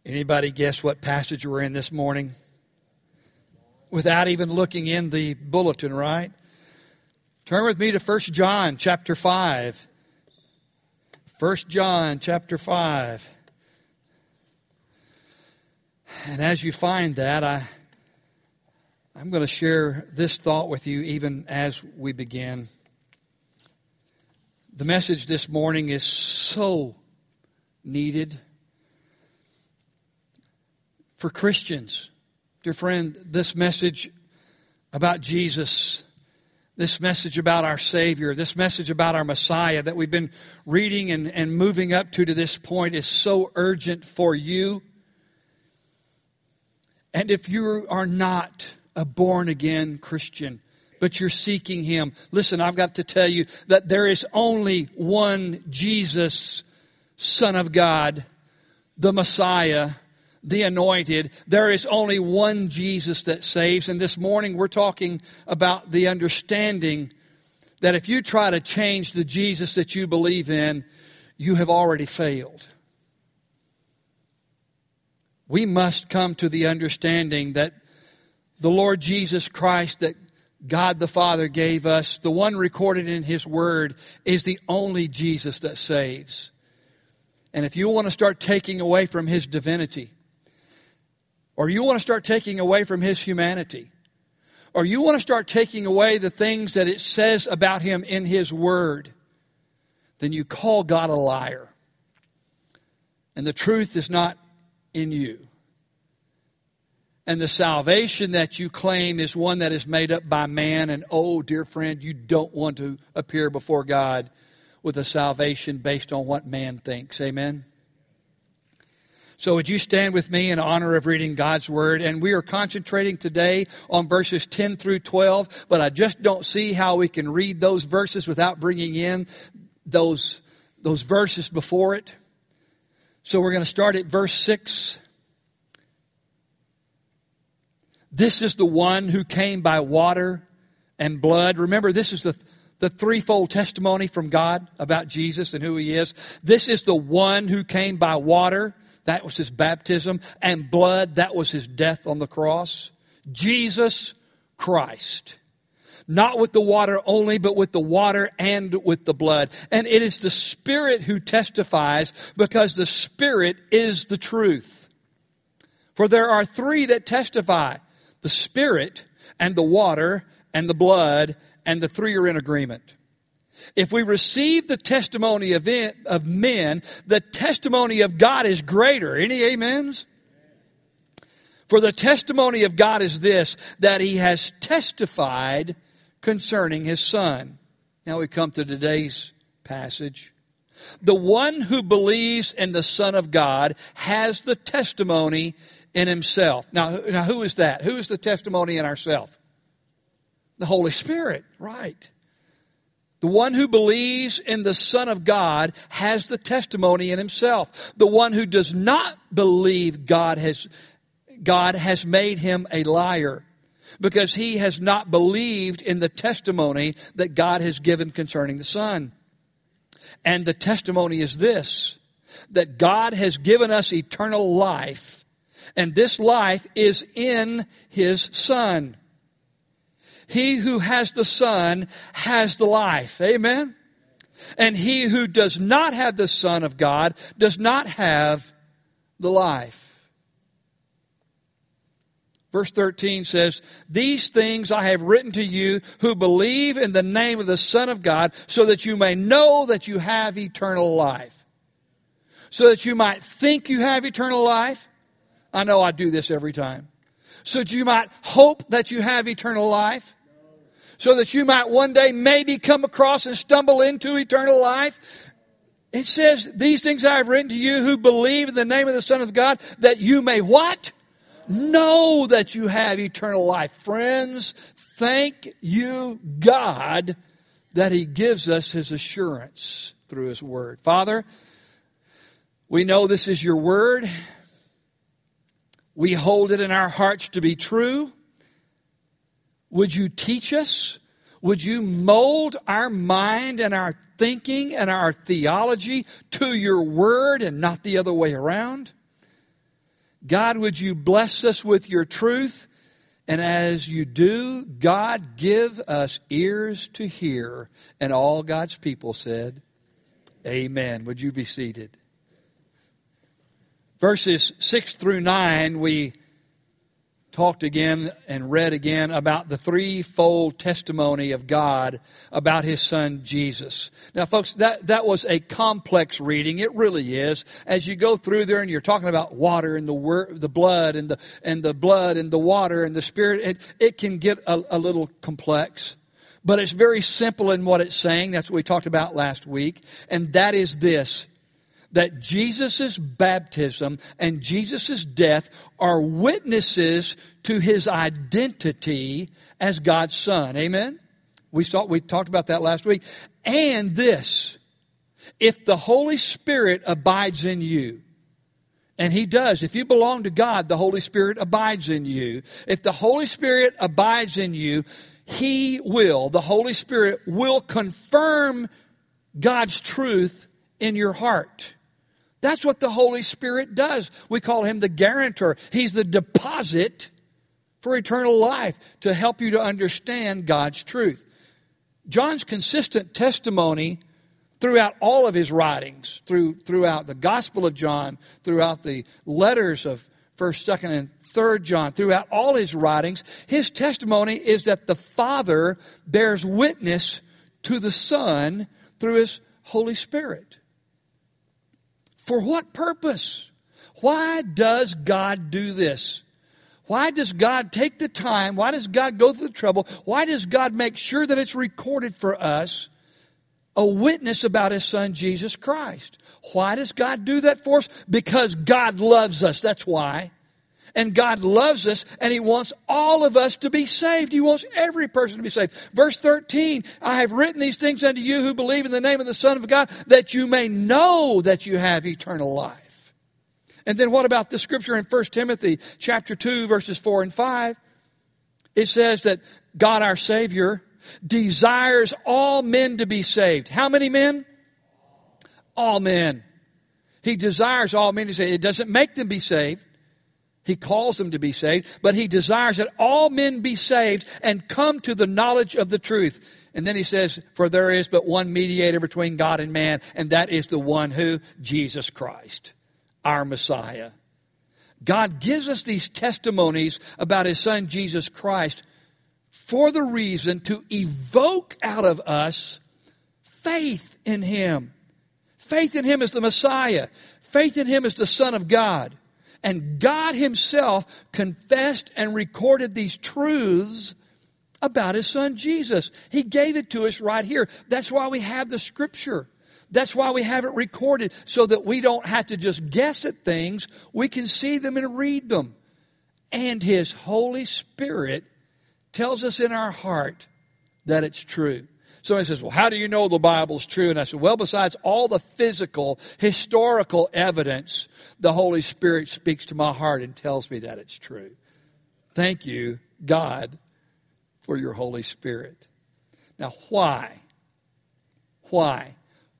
Anybody guess what passage we're in this morning? Without even looking in the bulletin, right? Turn with me to 1 John chapter 5. 1 John chapter 5. And as you find that, I'm going to share this thought with you even as we begin. The message this morning is so needed for Christians. Dear friend, this message about Jesus, this message about our Savior, this message about our Messiah that we've been reading and moving up to this point is so urgent for you. And if you are not a born-again Christian, but you're seeking Him, listen, I've got to tell you that there is only one Jesus, Son of God, the Messiah, the Anointed. There is only one Jesus that saves. And this morning we're talking about the understanding that if you try to change the Jesus that you believe in, you have already failed. We must come to the understanding that the Lord Jesus Christ that God the Father gave us, the one recorded in His Word, is the only Jesus that saves. And if you want to start taking away from His divinity, or you want to start taking away from His humanity, or you want to start taking away the things that it says about Him in His Word, then you call God a liar. And the truth is not in you. And the salvation that you claim is one that is made up by man. And oh, dear friend, you don't want to appear before God with a salvation based on what man thinks. Amen? So would you stand with me in honor of reading God's Word? And we are concentrating today on verses 10 through 12. But I just don't see how we can read those verses without bringing in those verses before it. So we're going to start at verse 6. This is the one who came by water and blood. Remember, this is the threefold testimony from God about Jesus and who He is. This is the one who came by water. That was His baptism. And blood, that was His death on the cross. Jesus Christ. Not with the water only, but with the water and with the blood. And it is the Spirit who testifies, because the Spirit is the truth. For there are three that testify: the Spirit and the water and the blood, and the three are in agreement. If we receive the testimony of men, the testimony of God is greater. Any amens? For the testimony of God is this, that He has testified concerning His Son. Now we come to today's passage. The one who believes in the Son of God has the testimony in himself. Now who is that? Who is the testimony in ourself? The Holy Spirit, right. The one who believes in the Son of God has the testimony in himself. The one who does not believe God has made him a liar, because he has not believed in the testimony that God has given concerning the Son. And the testimony is this, that God has given us eternal life, and this life is in His Son. He who has the Son has the life. Amen? And he who does not have the Son of God does not have the life. Verse 13 says, "These things I have written to you who believe in the name of the Son of God, so that you may know that you have eternal life." So that you might think you have eternal life. I know I do this every time. So that you might hope that you have eternal life. So that you might one day maybe come across and stumble into eternal life. It says, "These things I have written to you who believe in the name of the Son of God, that you may" what? "Know that you have eternal life." Friends, thank you, God, that He gives us His assurance through His Word. Father, we know this is Your Word. We hold it in our hearts to be true. Would You teach us? Would You mold our mind and our thinking and our theology to Your Word and not the other way around? God, would you bless us with your truth? And as you do, God, give us ears to hear. And all God's people said, amen. Would you be seated? Verses 6 through 9, we talked again and read again about the threefold testimony of God about His Son Jesus. Now, folks, that was a complex reading. It really is. As you go through there and you're talking about water and the blood and the blood and the water and the Spirit, it can get a little complex. But it's very simple in what it's saying. That's what we talked about last week. And that is this: that Jesus' baptism and Jesus' death are witnesses to His identity as God's Son. Amen? We talked about that last week. And this: if the Holy Spirit abides in you, and He does. If you belong to God, the Holy Spirit abides in you. If the Holy Spirit abides in you, the Holy Spirit will confirm God's truth in your heart. That's what the Holy Spirit does. We call Him the guarantor. He's the deposit for eternal life to help you to understand God's truth. John's consistent testimony throughout all of his writings, throughout the Gospel of John, throughout the letters of 1st, 2nd, and 3rd John, throughout all his writings, his testimony is that the Father bears witness to the Son through His Holy Spirit. For what purpose? Why does God do this? Why does God take the time? Why does God go through the trouble? Why does God make sure that it's recorded for us, a witness about His Son, Jesus Christ? Why does God do that for us? Because God loves us. That's why. And God loves us, and He wants all of us to be saved. He wants every person to be saved. Verse 13, I have written these things unto you who believe in the name of the Son of God, that you may know that you have eternal life. And then what about the scripture in 1 Timothy chapter 2, verses 4 and 5? It says that God our Savior desires all men to be saved. How many men? All men. He desires all men to be saved. It doesn't make them be saved. He calls them to be saved, but He desires that all men be saved and come to the knowledge of the truth. And then He says, for there is but one mediator between God and man, and that is the one who? Jesus Christ, our Messiah. God gives us these testimonies about His Son, Jesus Christ, for the reason to evoke out of us faith in Him. Faith in Him as the Messiah. Faith in Him as the Son of God. And God Himself confessed and recorded these truths about His Son Jesus. He gave it to us right here. That's why we have the Scripture. That's why we have it recorded, so that we don't have to just guess at things. We can see them and read them. And His Holy Spirit tells us in our heart that it's true. Somebody says, well, how do you know the Bible's true? And I said, well, besides all the physical, historical evidence, the Holy Spirit speaks to my heart and tells me that it's true. Thank you, God, for your Holy Spirit. Now, why? Why?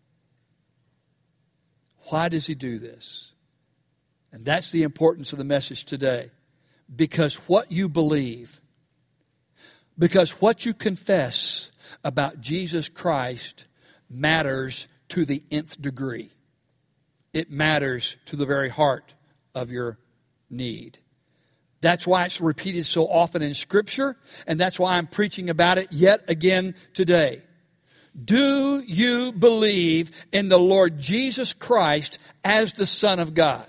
Why does He do this? And that's the importance of the message today. Because what you believe, because what you confess about Jesus Christ matters to the nth degree. It matters to the very heart of your need. That's why it's repeated so often in Scripture, and that's why I'm preaching about it yet again today. Do you believe in the Lord Jesus Christ as the Son of God?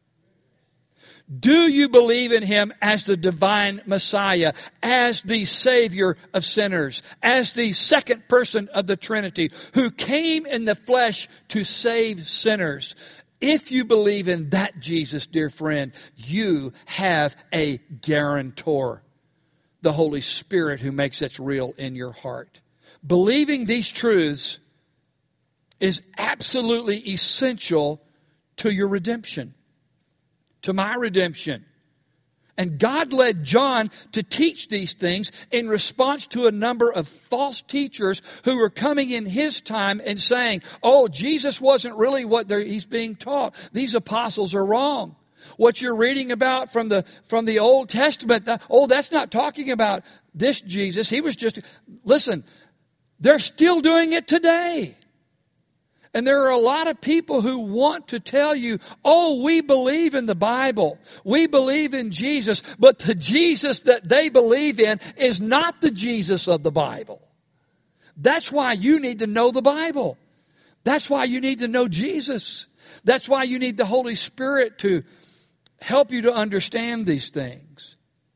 Do you believe in Him as the divine Messiah, as the Savior of sinners, as the second person of the Trinity, who came in the flesh to save sinners? If you believe in that Jesus, dear friend, you have a guarantor, the Holy Spirit, who makes it real in your heart. Believing these truths is absolutely essential to your redemption, to my redemption. And God led John to teach these things in response to a number of false teachers who were coming in his time and saying, oh, Jesus wasn't really what he's being taught. These apostles are wrong. What you're reading about from the Old Testament, that's not talking about this Jesus. He was just, listen, they're still doing it today. And there are a lot of people who want to tell you, oh, we believe in the Bible. We believe in Jesus. But the Jesus that they believe in is not the Jesus of the Bible. That's why you need to know the Bible. That's why you need to know Jesus. That's why you need the Holy Spirit to help you to understand these things.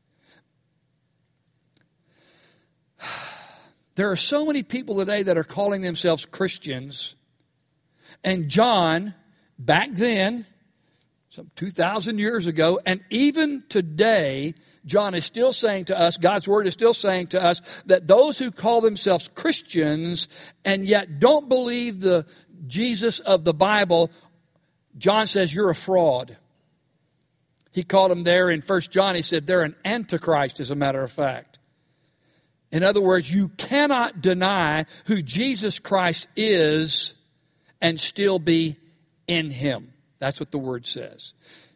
There are so many people today that are calling themselves Christians. And John, back then, some 2,000 years ago, and even today, John is still saying to us, God's Word is still saying to us, that those who call themselves Christians and yet don't believe the Jesus of the Bible, John says, you're a fraud. He called them there in 1 John, he said, they're an antichrist, as a matter of fact. In other words, you cannot deny who Jesus Christ is and still be in Him. That's what the Word says.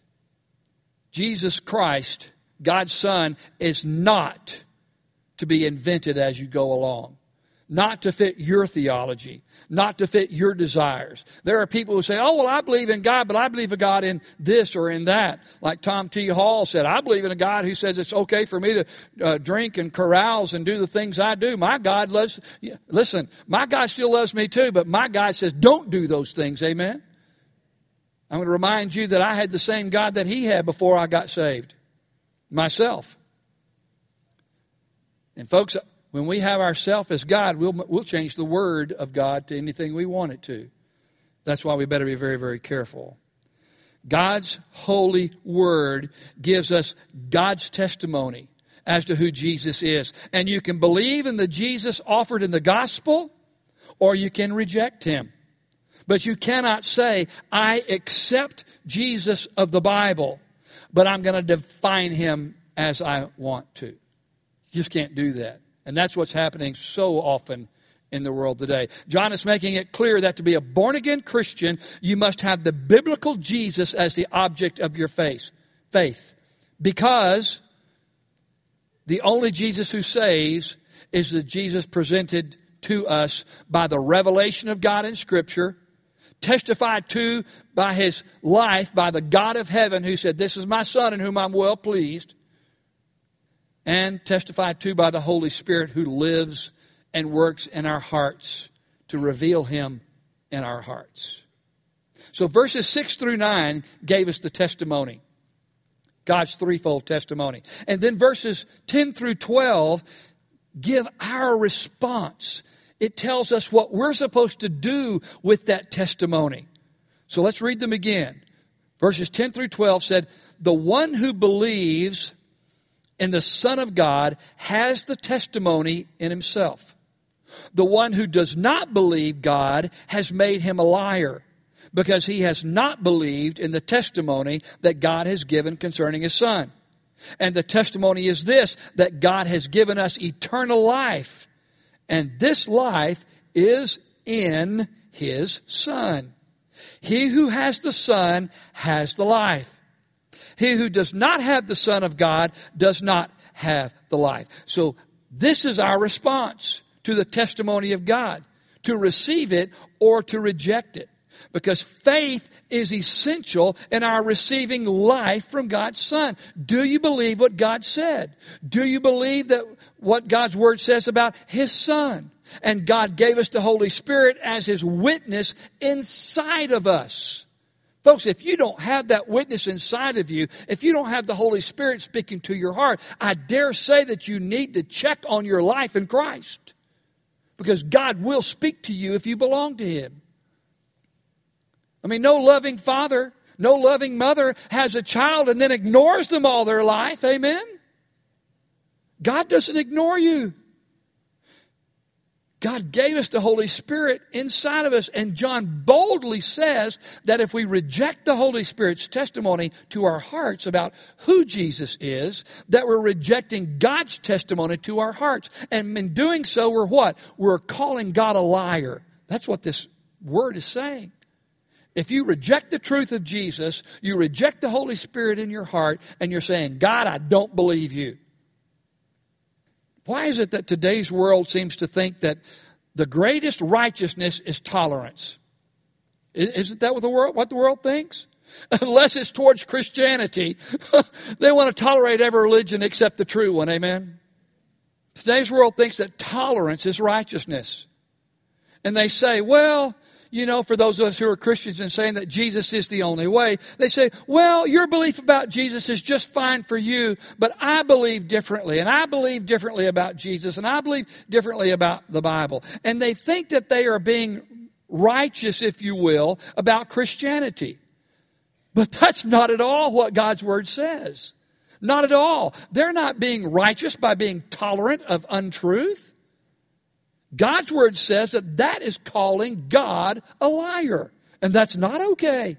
Jesus Christ, God's Son, is not to be invented as you go along. Not to fit your theology. Not to fit your desires. There are people who say, oh, well, I believe in God, but I believe in God in this or in that. Like Tom T. Hall said, I believe in a God who says it's okay for me to drink and carouse and do the things I do. My God loves, listen, my God still loves me too, but my God says don't do those things, amen? I'm going to remind you that I had the same God that he had before I got saved. Myself. And folks, when we have ourself as God, we'll change the Word of God to anything we want it to. That's why we better be very, very careful. God's holy Word gives us God's testimony as to who Jesus is. And you can believe in the Jesus offered in the gospel, or you can reject Him. But you cannot say, I accept Jesus of the Bible, but I'm going to define Him as I want to. You just can't do that. And that's what's happening so often in the world today. John is making it clear that to be a born-again Christian, you must have the biblical Jesus as the object of your faith. Because the only Jesus who saves is the Jesus presented to us by the revelation of God in Scripture, testified to by His life, by the God of heaven who said, this is my Son in whom I'm well pleased, and testified to by the Holy Spirit who lives and works in our hearts to reveal Him in our hearts. So verses 6 through 9 gave us the testimony, God's threefold testimony. And then verses 10 through 12 give our response. It tells us what we're supposed to do with that testimony. So let's read them again. Verses 10 through 12 said, the one who believes in the Son of God has the testimony in himself. The one who does not believe God has made him a liar, because he has not believed in the testimony that God has given concerning His Son. And the testimony is this, that God has given us eternal life, and this life is in His Son. He who has the Son has the life. He who does not have the Son of God does not have the life. So this is our response to the testimony of God, to receive it or to reject it. Because faith is essential in our receiving life from God's Son. Do you believe what God said? Do you believe that what God's Word says about His Son? And God gave us the Holy Spirit as His witness inside of us. Folks, if you don't have that witness inside of you, if you don't have the Holy Spirit speaking to your heart, I dare say that you need to check on your life in Christ. Because God will speak to you if you belong to Him. I mean, no loving father, no loving mother has a child and then ignores them all their life. Amen? God doesn't ignore you. God gave us the Holy Spirit inside of us. And John boldly says that if we reject the Holy Spirit's testimony to our hearts about who Jesus is, that we're rejecting God's testimony to our hearts. And in doing so, we're what? We're calling God a liar. That's what this word is saying. If you reject the truth of Jesus, you reject the Holy Spirit in your heart, and you're saying, God, I don't believe you. Why is it that today's world seems to think that the greatest righteousness is tolerance? Isn't that what the world thinks? Unless it's towards Christianity, they want to tolerate every religion except the true one, amen? Today's world thinks that tolerance is righteousness. And they say, well, you know, for those of us who are Christians and saying that Jesus is the only way, they say, well, your belief about Jesus is just fine for you, but I believe differently, and I believe differently about Jesus, and I believe differently about the Bible. And they think that they are being righteous, if you will, about Christianity. But that's not at all what God's Word says. Not at all. They're not being righteous by being tolerant of untruth. God's Word says that that is calling God a liar. And that's not okay.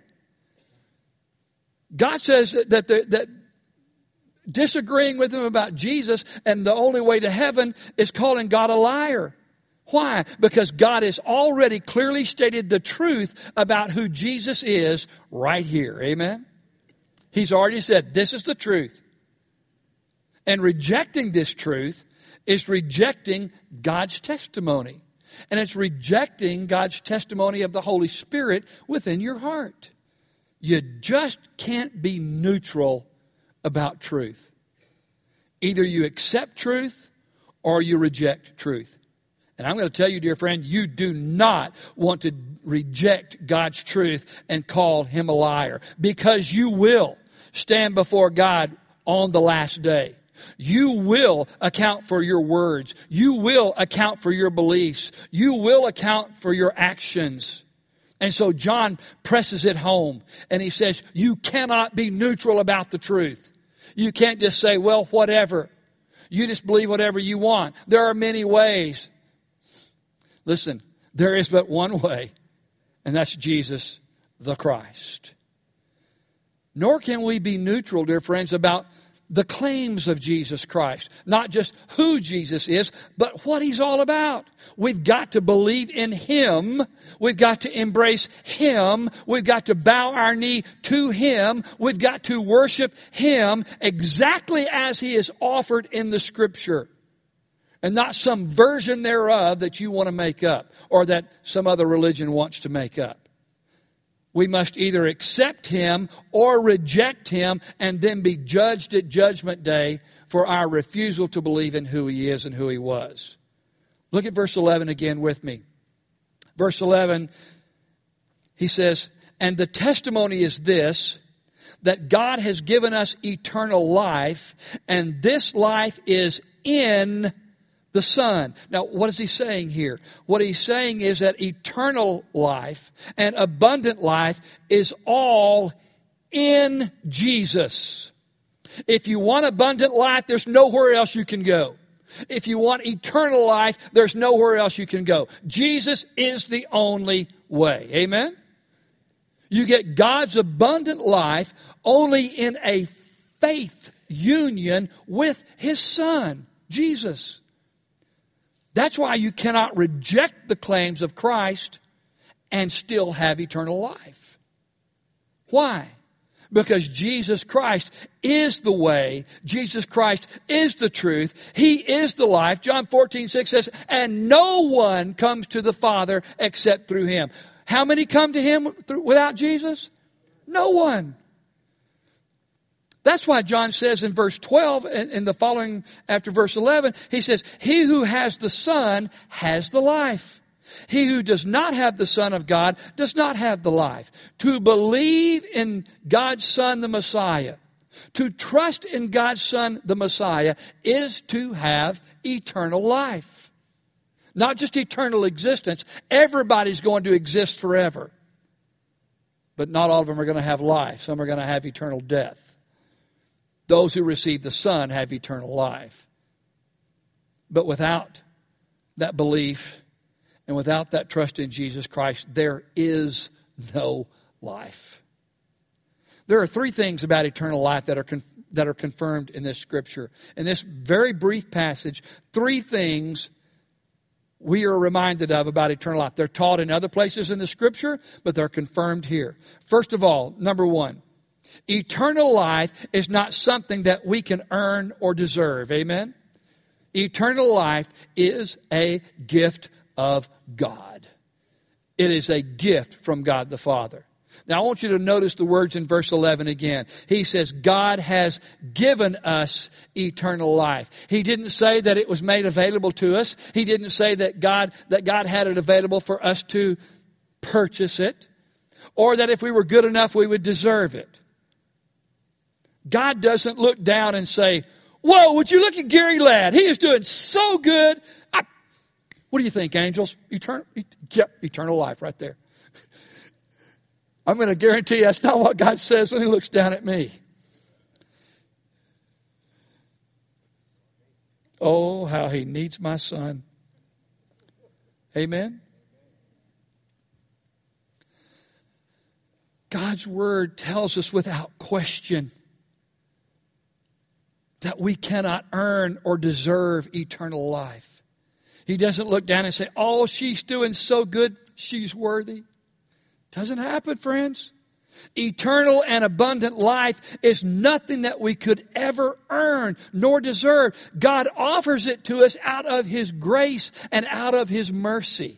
God says that disagreeing with Him about Jesus and the only way to heaven is calling God a liar. Why? Because God has already clearly stated the truth about who Jesus is right here. Amen? He's already said, this is the truth. And rejecting this truth is rejecting God's testimony. And it's rejecting God's testimony of the Holy Spirit within your heart. You just can't be neutral about truth. Either you accept truth or you reject truth. And I'm going to tell you, dear friend, you do not want to reject God's truth and call Him a liar, because you will stand before God on the last day. You will account for your words. You will account for your beliefs. You will account for your actions. And so John presses it home, and he says, you cannot be neutral about the truth. You can't just say, well, whatever. You just believe whatever you want. There are many ways. Listen, there is but one way, and that's Jesus the Christ. Nor can we be neutral, dear friends, about the claims of Jesus Christ. Not just who Jesus is, but what He's all about. We've got to believe in Him. We've got to embrace Him. We've got to bow our knee to Him. We've got to worship Him exactly as He is offered in the Scripture. And not some version thereof that you want to make up, or that some other religion wants to make up. We must either accept Him or reject Him, and then be judged at Judgment Day for our refusal to believe in who He is and who He was. Look at verse 11 again with me. Verse 11, he says, and the testimony is this, that God has given us eternal life, and this life is in the Son. Now, what is he saying here? What he's saying is that eternal life and abundant life is all in Jesus. If you want abundant life, there's nowhere else you can go. If you want eternal life, there's nowhere else you can go. Jesus is the only way. Amen? You get God's abundant life only in a faith union with His Son, Jesus. That's why you cannot reject the claims of Christ and still have eternal life. Why? Because Jesus Christ is the way. Jesus Christ is the truth. He is the life. John 14:6 says, and no one comes to the Father except through Him. How many come to Him without Jesus? No one. That's why John says in verse 12, in the following after verse 11, he says, he who has the Son has the life. He who does not have the Son of God does not have the life. To believe in God's Son, the Messiah, to trust in God's Son, the Messiah, is to have eternal life. Not just eternal existence. Everybody's going to exist forever. But not all of them are going to have life. Some are going to have eternal death. Those who receive the Son have eternal life. But without that belief and without that trust in Jesus Christ, there is no life. There are three things about eternal life that are confirmed in this Scripture. In this very brief passage, three things we are reminded of about eternal life. They're taught in other places in the Scripture, but they're confirmed here. First of all, number one, eternal life is not something that we can earn or deserve. Amen? Eternal life is a gift of God. It is a gift from God the Father. Now, I want you to notice the words in verse 11 again. He says, God has given us eternal life. He didn't say that it was made available to us. He didn't say that God had it available for us to purchase it, or that if we were good enough, we would deserve it. God doesn't look down and say, whoa, would you look at Gary Ladd? He is doing so good. What do you think, angels? Eternal life right there. I'm going to guarantee you that's not what God says when He looks down at me. Oh, how He needs my son. Amen? God's Word tells us without question that we cannot earn or deserve eternal life. He doesn't look down and say, oh, she's doing so good, she's worthy. Doesn't happen, friends. Eternal and abundant life is nothing that we could ever earn nor deserve. God offers it to us out of His grace and out of His mercy.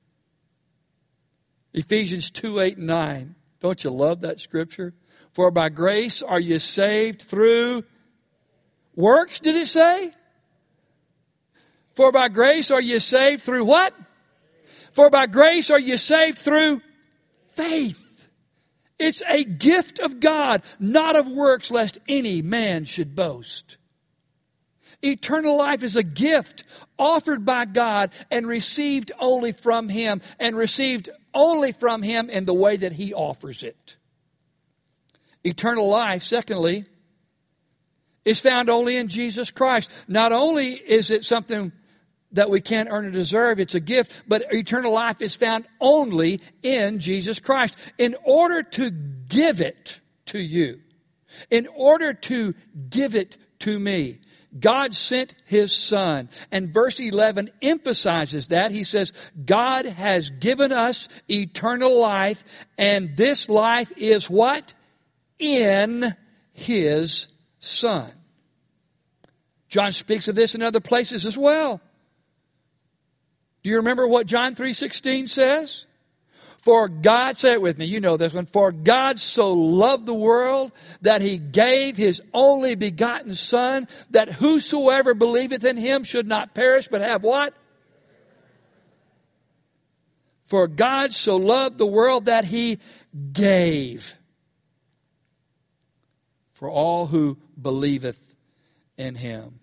Ephesians 2:8-9. Don't you love that scripture? For by grace are you saved through works, did it say? For by grace are you saved through what? For by grace are you saved through faith. It's a gift of God, not of works, lest any man should boast. Eternal life is a gift offered by God and received only from Him, and received only from Him in the way that He offers it. Eternal life, secondly, is found only in Jesus Christ. Not only is it something that we can't earn or deserve, it's a gift, but eternal life is found only in Jesus Christ. In order to give it to you, in order to give it to me, God sent His Son. And verse 11 emphasizes that. He says, God has given us eternal life, and this life is what? In His Son. John speaks of this in other places as well. Do you remember what John 3:16 says? For God, say it with me, you know this one. For God so loved the world that He gave His only begotten Son, that whosoever believeth in Him should not perish, but have what? For God so loved the world that He gave for all who believeth in Him.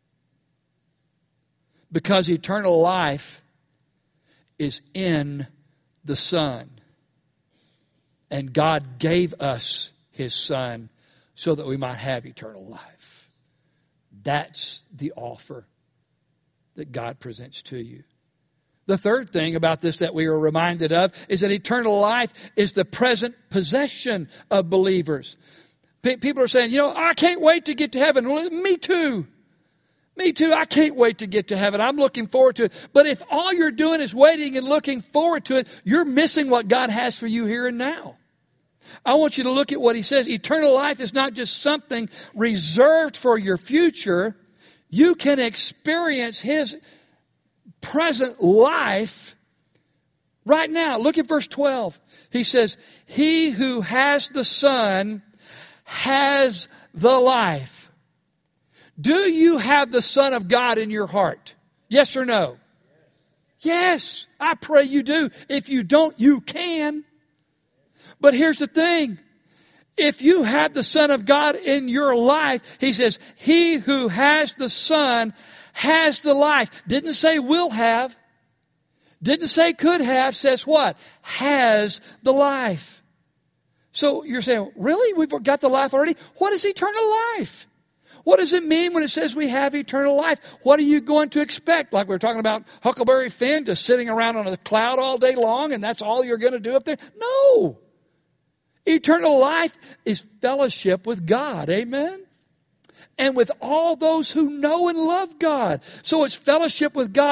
Because eternal life is in the Son. And God gave us His Son so that we might have eternal life. That's the offer that God presents to you. The third thing about this that we are reminded of is that eternal life is the present possession of believers. People are saying, I can't wait to get to heaven. Well, me too. Me too. I can't wait to get to heaven. I'm looking forward to it. But if all you're doing is waiting and looking forward to it, you're missing what God has for you here and now. I want you to look at what He says. Eternal life is not just something reserved for your future. You can experience His present life right now. Look at verse 12. He says, He who has the Son has the life. Do you have the Son of God in your heart? Yes or no? Yes, I pray you do. If you don't, you can. But here's the thing. If you have the Son of God in your life, He says, He who has the Son has the life. Didn't say will have. Didn't say could have. Says what? Has the life. So you're saying, really? We've got the life already? What is eternal life? What does it mean when it says we have eternal life? What are you going to expect? Like we were talking about Huckleberry Finn just sitting around on a cloud all day long and that's all you're going to do up there? No. Eternal life is fellowship with God. Amen? And with all those who know and love God. So it's fellowship with God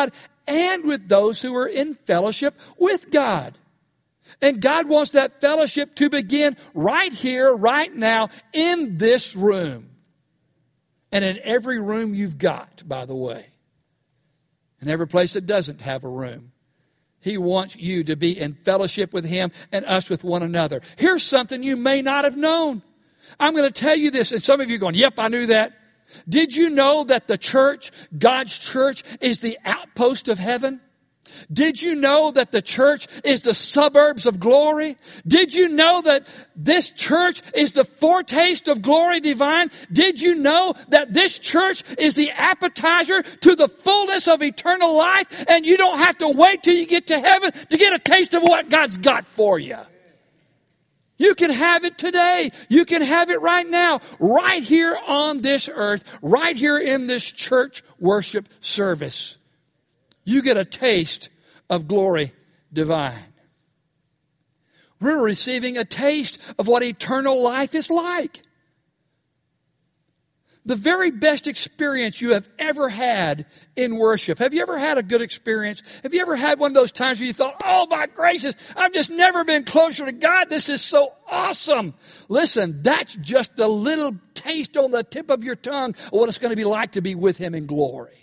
and with those who are in fellowship with God. And God wants that fellowship to begin right here, right now, in this room. And in every room you've got, by the way. In every place that doesn't have a room. He wants you to be in fellowship with Him and us with one another. Here's something you may not have known. I'm going to tell you this, and some of you are going, yep, I knew that. Did you know that the church, God's church, is the outpost of heaven? Did you know that the church is the suburbs of glory? Did you know that this church is the foretaste of glory divine? Did you know that this church is the appetizer to the fullness of eternal life? And you don't have to wait till you get to heaven to get a taste of what God's got for you. You can have it today. You can have it right now, right here on this earth, right here in this church worship service. You get a taste of glory divine. We're receiving a taste of what eternal life is like. The very best experience you have ever had in worship. Have you ever had a good experience? Have you ever had one of those times where you thought, oh my gracious, I've just never been closer to God. This is so awesome. Listen, that's just the little taste on the tip of your tongue of what it's going to be like to be with Him in glory.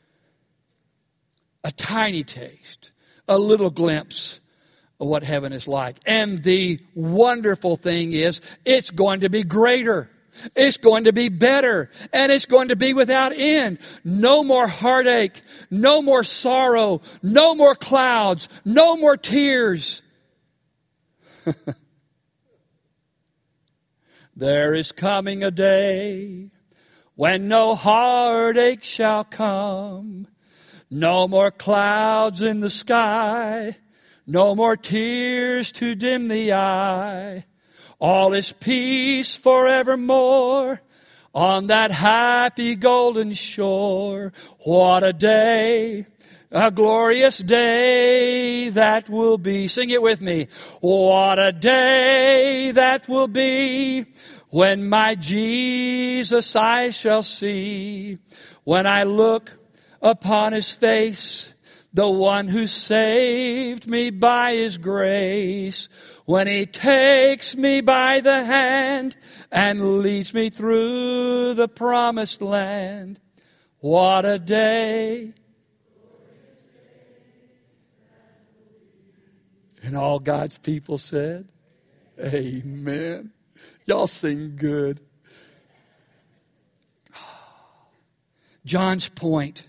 A tiny taste, a little glimpse of what heaven is like. And the wonderful thing is, it's going to be greater. It's going to be better. And it's going to be without end. No more heartache. No more sorrow. No more clouds. No more tears. There is coming a day when no heartache shall come. No more clouds in the sky, no more tears to dim the eye. All is peace forevermore on that happy golden shore. What a day, a glorious day that will be. Sing it with me. What a day that will be when my Jesus I shall see. When I look upon His face, the one who saved me by His grace, when He takes me by the hand and leads me through the promised land. What a day. And all God's people said, amen. Y'all sing good. John's point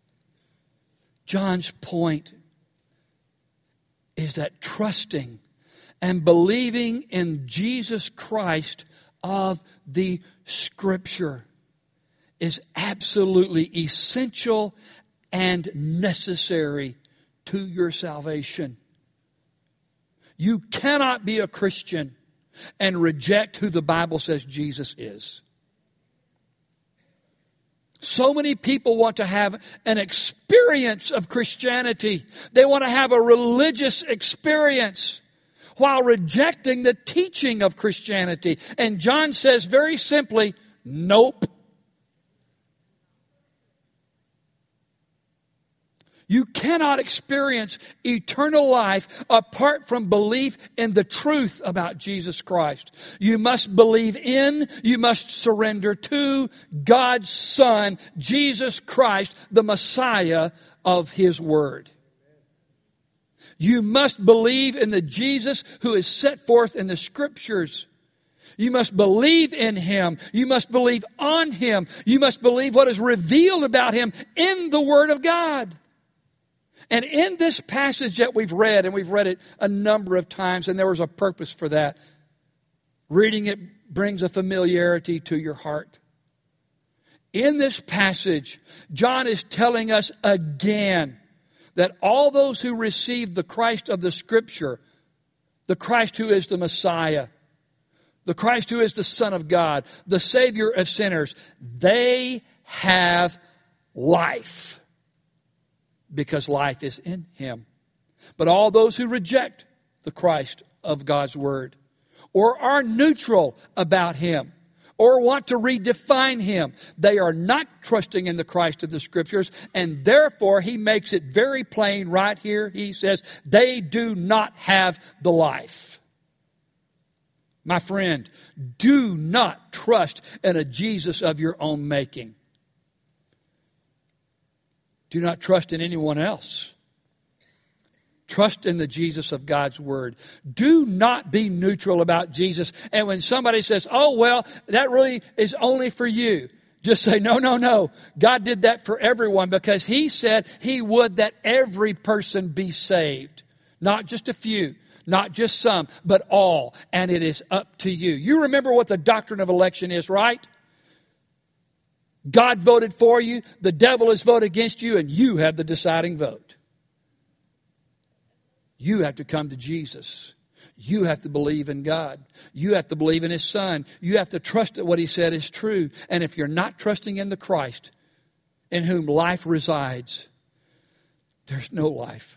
is that trusting and believing in Jesus Christ of the Scripture is absolutely essential and necessary to your salvation. You cannot be a Christian and reject who the Bible says Jesus is. So many people want to have an experience of Christianity. They want to have a religious experience while rejecting the teaching of Christianity. And John says very simply, nope. You cannot experience eternal life apart from belief in the truth about Jesus Christ. You must believe in, you must surrender to God's Son, Jesus Christ, the Messiah of His Word. You must believe in the Jesus who is set forth in the Scriptures. You must believe in Him. You must believe on Him. You must believe what is revealed about Him in the Word of God. And in this passage that we've read, and we've read it a number of times, and there was a purpose for that. Reading it brings a familiarity to your heart. In this passage, John is telling us again that all those who received the Christ of the Scripture, the Christ who is the Messiah, the Christ who is the Son of God, the Savior of sinners, they have life. Because life is in Him. But all those who reject the Christ of God's Word, or are neutral about Him, or want to redefine Him. They are not trusting in the Christ of the Scriptures, and therefore He makes it very plain right here. He says, they do not have the life. My friend, do not trust in a Jesus of your own making. Do not trust in anyone else. Trust in the Jesus of God's Word. Do not be neutral about Jesus. And when somebody says, oh, well, that really is only for you, just say, no, no, no. God did that for everyone because He said He would that every person be saved. Not just a few. Not just some, but all. And it is up to you. You remember what the doctrine of election is, right? God voted for you. The devil has voted against you. And you have the deciding vote. You have to come to Jesus. You have to believe in God. You have to believe in His Son. You have to trust that what He said is true. And if you're not trusting in the Christ in whom life resides, there's no life.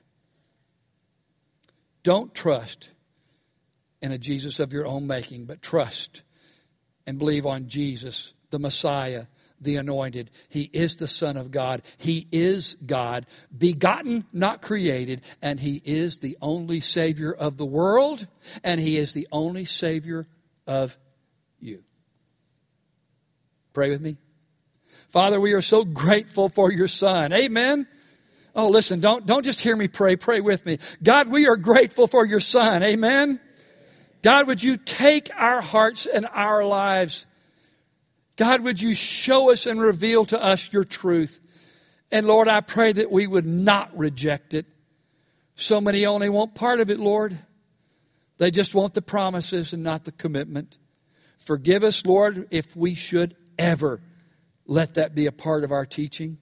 Don't trust in a Jesus of your own making, but trust and believe on Jesus, the Messiah, the Anointed. He is the Son of God. He is God, begotten, not created, and He is the only Savior of the world, and He is the only Savior of you. Pray with me. Father, we are so grateful for your Son. Amen. Oh, listen, don't just hear me pray. Pray with me. God, we are grateful for your Son. Amen. God, would you take our hearts and our lives? God, would you show us and reveal to us your truth? And Lord, I pray that we would not reject it. So many only want part of it, Lord. They just want the promises and not the commitment. Forgive us, Lord, if we should ever let that be a part of our teaching.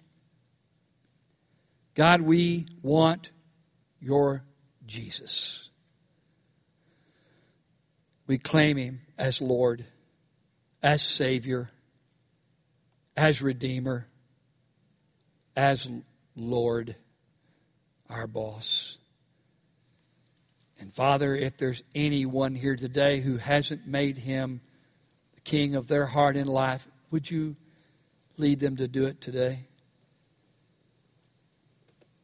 God, we want your Jesus. We claim Him as Lord, as Savior, as Redeemer, as Lord, our boss. And Father, if there's anyone here today who hasn't made Him the King of their heart and life, would you lead them to do it today?